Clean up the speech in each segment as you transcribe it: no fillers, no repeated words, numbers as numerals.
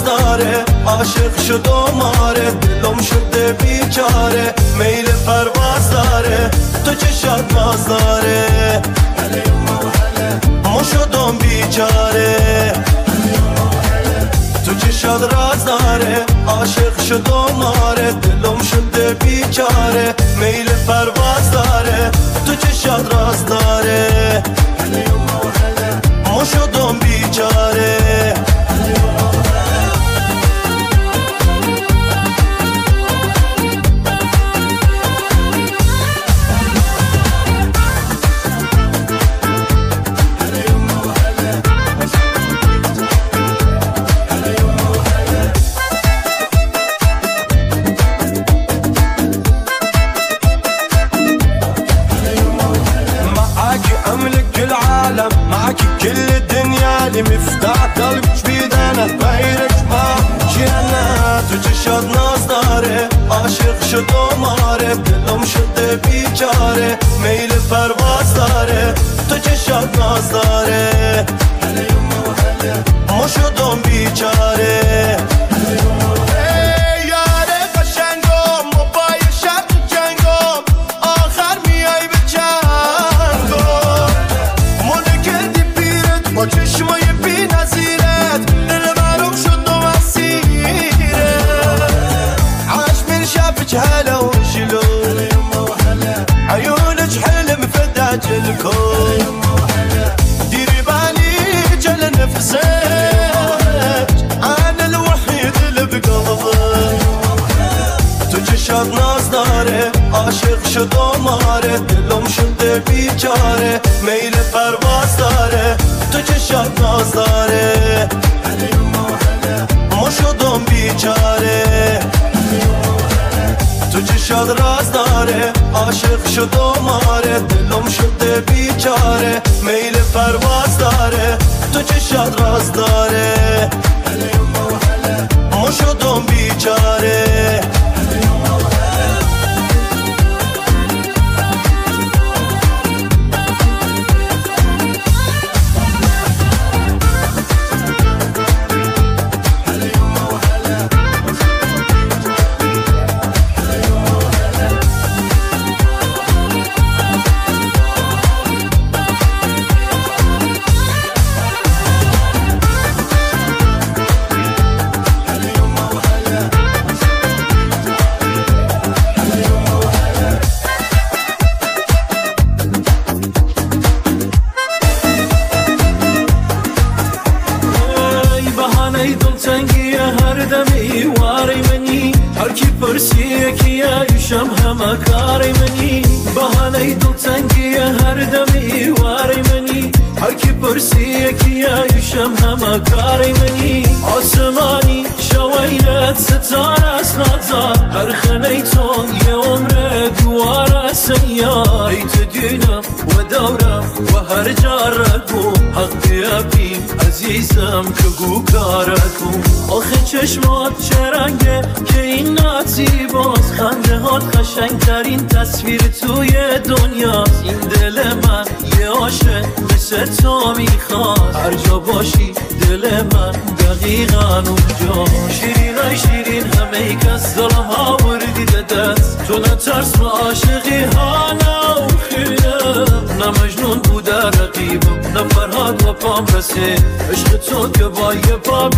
داره، عاشق شد و ماره، دلم شده بیچاره، میل پرواز داره، تو چشات ناز داره، ما شدم بیچاره، تو چشات راز داره، عاشق شد و ماره، دلم شده بیچاره، میل پرواز داره، تو چشات راز داره، ما شدم بیچاره. معك كل الدنيا اللي مفتاح قلبك بيدنا غيرك ما جينا تجشد ناز داره عاشق شد و ماره دلم شده بیچاره میل پرواز داره تجشد ناز داره ما شدم بیچاره با چشمای بی نظیرت دل معلوم شد و مسیره عاش من شافك هلا وشلو عيونك حلم فداك الكون ديري بالي جل نفسك انا الوحيد اللي بقلبك تو چشات ناز داره عاشق شد و ماره دلم شده بیچاره میل پرواز داره تو چشات ناز داره ما شدم بیچاره تو چشات راز داره عاشق شد و ماره دلم شده بیچاره میل پرواز داره تو چشات راز داره ما شدم بیچاره يشم هما كاري مني بهاني دلتنگي هر دمي واري مني حكي برسيك يا يشم هما كاري مني عثماني شويلت ستار اسنازار هر خنيتون يا عمر دوار سيار تدينا ودورة وهر جاركو حقي ابي عزيزم كگو كاركو آخه چشمات چرنگه که این ناتی باز خنده هات قشنگ ترین تصویر توی دنیاست این دل من یه عاشق مثل تو میخواد هر جا باشی دل من دقیقا اونجا شیرین ای شیرین همه ای کس دلم ها وردی دست تو نترس ما عاشقی ها نوخیرم نه مجنون بوده رقیبم نه فرهاد و پام رسید عشق تو که با یه پا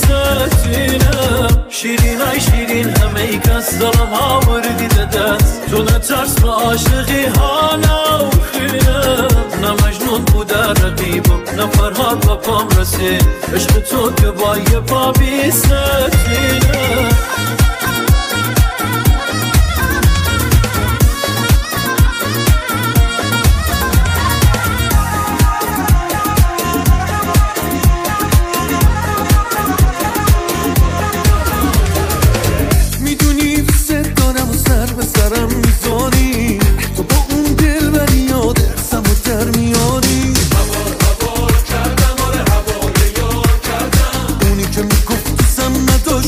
بیستینم شیرین ای شیرین همه ای کس دلم ها وردی دست تو نترس ما عاشقی ها نوخیرم نه مجنون بوده رقیبم نه فرهاد و پام رسید عشق تو که با یه پا بیستینم اونی که میگفت دوستم نداری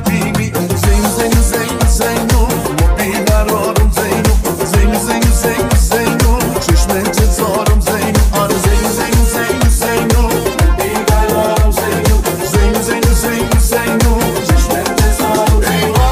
حبیبی زین زین زین زینو بیقرارم زینو زین زین زین زینو چشم انتظارم زینو آره زین زین زین زینو بیقرارم زینو زین زین زین زینو چشم انتظارم زینو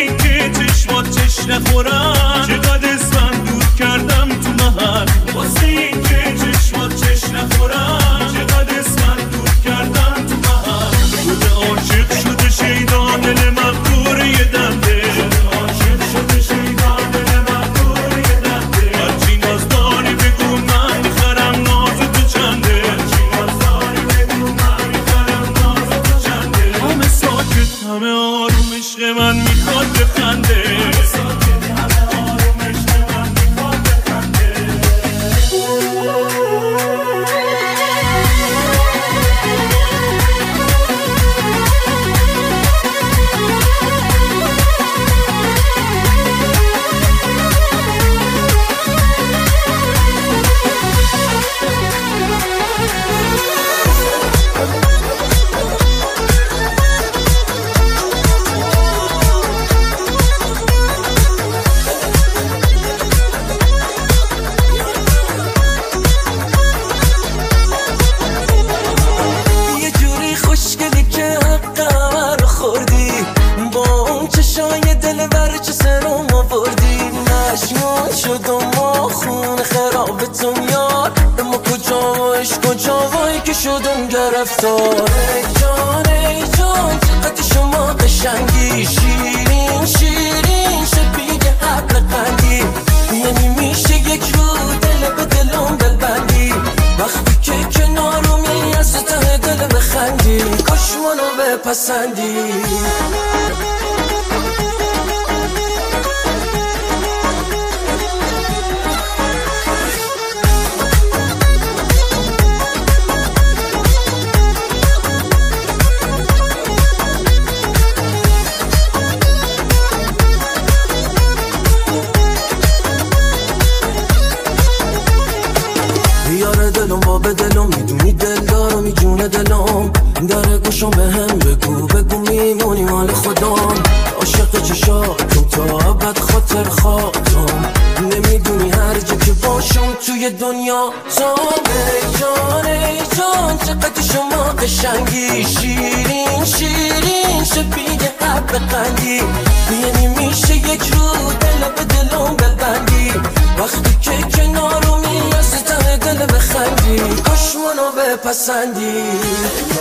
نخورم چقدر اسفند دور کردم تو محل واسه گرفتار. ای جان چقدر شما قشنگی، شیرین شیرین شبیه حبل قندی، یعنی میشه یک رو دل به دلم ببندی، وقتی که کنارمی از ته دل بخندی، کاش منو بپسندی. یار دلم باب دلم، میدونی دل دارم جون دلم، در گوشم به هم بگو میمونی مال خودم، عاشق چشاتم تا ابد خاطر خواهم، نمیدونی هر جا که باشم توی دنیا تو. ای جان چقدر شما قشنگی، شیرین شیرین شبیه حب قندی، یعنی میشه یک رو دل به دلم ببندی، وقتی که کنارمی از ته دل بخندی، کاش منو بپسندی.